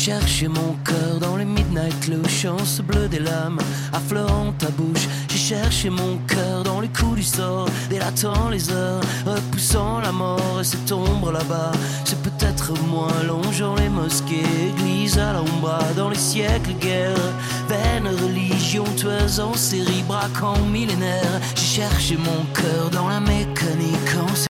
cherché mon cœur dans les midnight lush, en ce bleu des lames affleurant ta bouche. J'ai cherché mon cœur dans les coups du sort, délatant les heures, repoussant la mort. Et cette ombre là-bas, c'est peut-être moi, longeant les mosquées, église à l'ombre, dans les siècles guerre, vaine religion, tueuse en série, braquant millénaire. J'ai cherché mon cœur dans la mécanique, en